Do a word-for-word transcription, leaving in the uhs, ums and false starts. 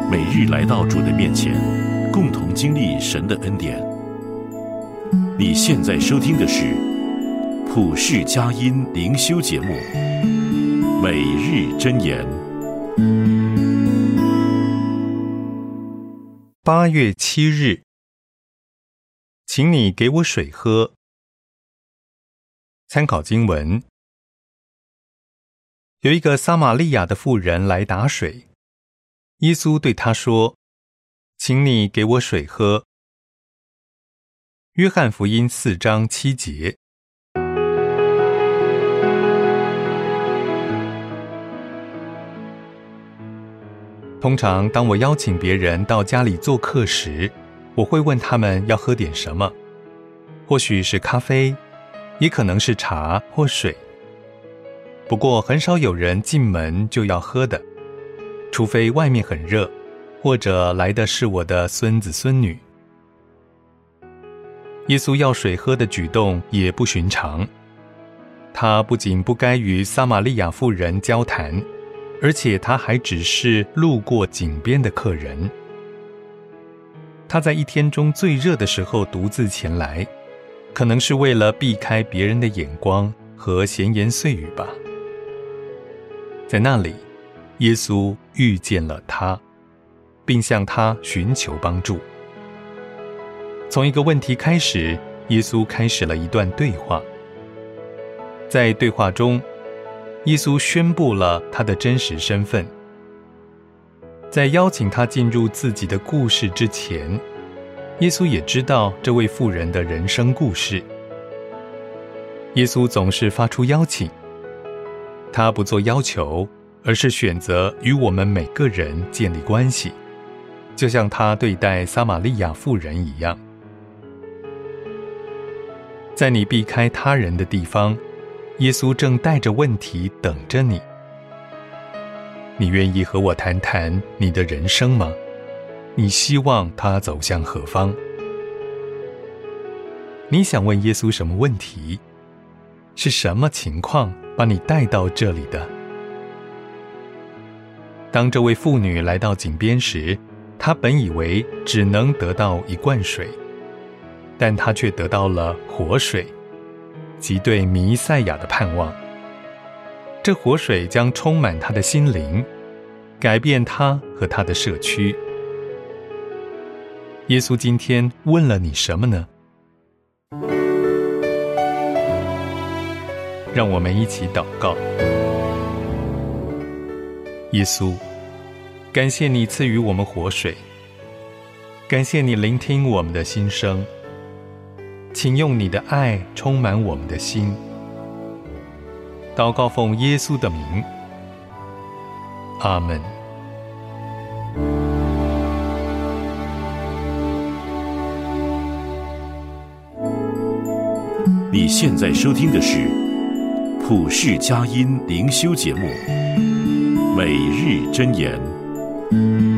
每日来到主的面前，共同经历神的恩典。你现在收听的是普世佳音灵修节目《每日箴言》。 八月七日，请你给我水喝。参考经文：有一个撒玛利亚的妇人来打水，耶稣对她说：“请你给我水喝。”约翰福音四章七节。通常当我邀请别人到家里做客时，我会问他们要喝点什么，或许是咖啡，也可能是茶或水。不过很少有人进门就要喝的，除非外面很热，或者来的是我的孙子孙女。耶稣要水喝的举动也不寻常，他不仅不该与撒玛利亚妇人交谈，而且他还只是路过井边的客人。他在一天中最热的时候独自前来，可能是为了避开别人的眼光和闲言碎语吧。在那里，耶稣遇见了他，并向他寻求帮助。从一个问题开始，耶稣开始了一段对话。在对话中，耶稣宣布了他的真实身份。在邀请他进入自己的故事之前，耶稣也知道这位妇人的人生故事。耶稣总是发出邀请，他不做要求，而是选择与我们每个人建立关系，就像他对待撒玛利亚妇人一样。在你避开他人的地方，耶稣正带着问题等着你。你愿意和我谈谈你的人生吗？你希望他走向何方？你想问耶稣什么问题？是什么情况把你带到这里的？当这位妇女来到井边时，她本以为只能得到一罐水，但她却得到了活水，即对弥赛亚的盼望。这活水将充满她的心灵，改变她和她的社区。耶稣今天问了你什么呢？让我们一起祷告。耶稣，感谢你赐予我们活水，感谢你聆听我们的心声，请用你的爱充满我们的心。祷告奉耶稣的名，阿们。 你现在收听的是普世佳音灵修节目《每日箴言》。